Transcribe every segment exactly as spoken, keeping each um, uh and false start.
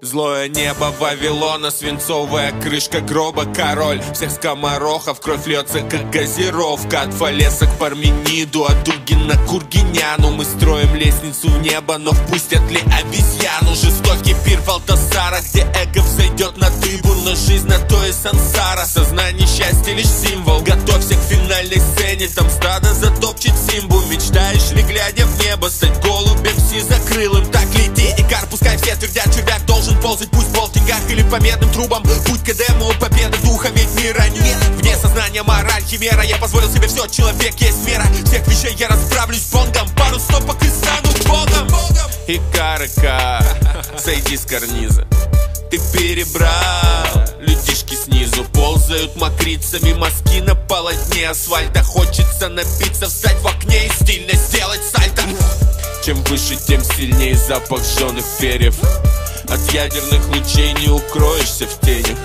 Злое небо Вавилона, свинцовая крышка гроба, король всех скоморохов, кровь льется как газировка. От Фалеса к Пармениду, от Дугина к Кургиняну. Мы строим лестницу в небо, но впустят ли обезьяну? Жестокий пир в Алтасара, где эго взойдет на дыбу, но жизнь на то и сансара. Сознание счастья лишь символ, готовься к финальной сцене, там стадо затопчет Симбу. Мечтаешь ли, глядя в небо, стать голубем сизокрылым? Так лети, Икар, пускай все твердят, червяк должен ползать, пусть в полтингах или по медным трубам. Путь к Эдему, победа духа, ведь мира нет. Вне сознания мораль, химера, я позволил себе все, человек есть мера. Всех вещей я расправлюсь бонгом, пару стопок и стану богом. Икар, Икар, сойди с карниза, ты перебрал. Людишки снизу ползают мокрицами, мазки на полотне асфальта. Хочется напиться, встать в окне и стильно сделать сальто. Чем выше, тем сильнее запах жженых перьев. От ядерных лучей не укроешься в тенях.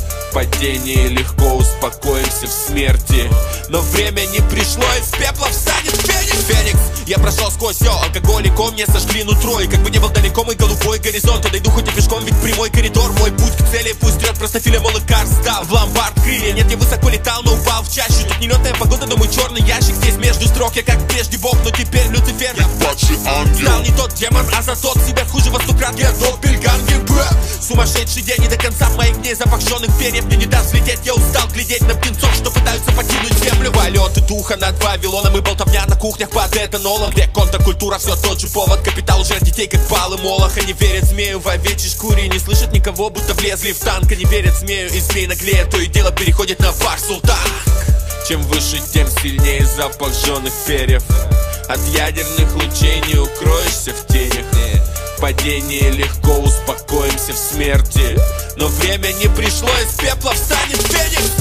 Падение легко, успокоимся в смерти. Но время не пришло, и в пепла встанет Феникс. Феникс, я прошел сквозь все, алкоголиком мне сожгли нутро. И как бы не был далеко мой голубой горизонт, то дойду хоть и пешком, ведь прямой коридор. Мой путь к цели пусть трет, просто Филимон Икар стал в ломбард крылья. Нет, я высоко летал, но упал в чащу. Тут нелетная погода, но мой черный ящик. Здесь между строк я как прежде бог, но теперь Люцифер. Я падший ангел, стал не тот демон, а за тот себя хуже во сто крат. Я доппельгангер, бра. Сумасшедший день, и до конца моих дней запах жженых перьев мне не даст взлететь. Я устал глядеть на птенцов, что пытаются покинуть землю. Полеты духа над Вавилоном и болтовня на кухнях под этанолом, где контркультура все тот же повод. Капитал жрет детей, как палы молоха. Не верят змею в овечьей шкуре, не слышат никого, будто влезли в танк. Не верят змею, и змей наглеет, то и дело переходит на ваш султан. Чем выше, тем сильнее запах жженых перьев. От ядерных лучей не укроешься в тенях. Падение легко, успокоимся в смерти. Но время не пришло, из пепла встанет Феникс.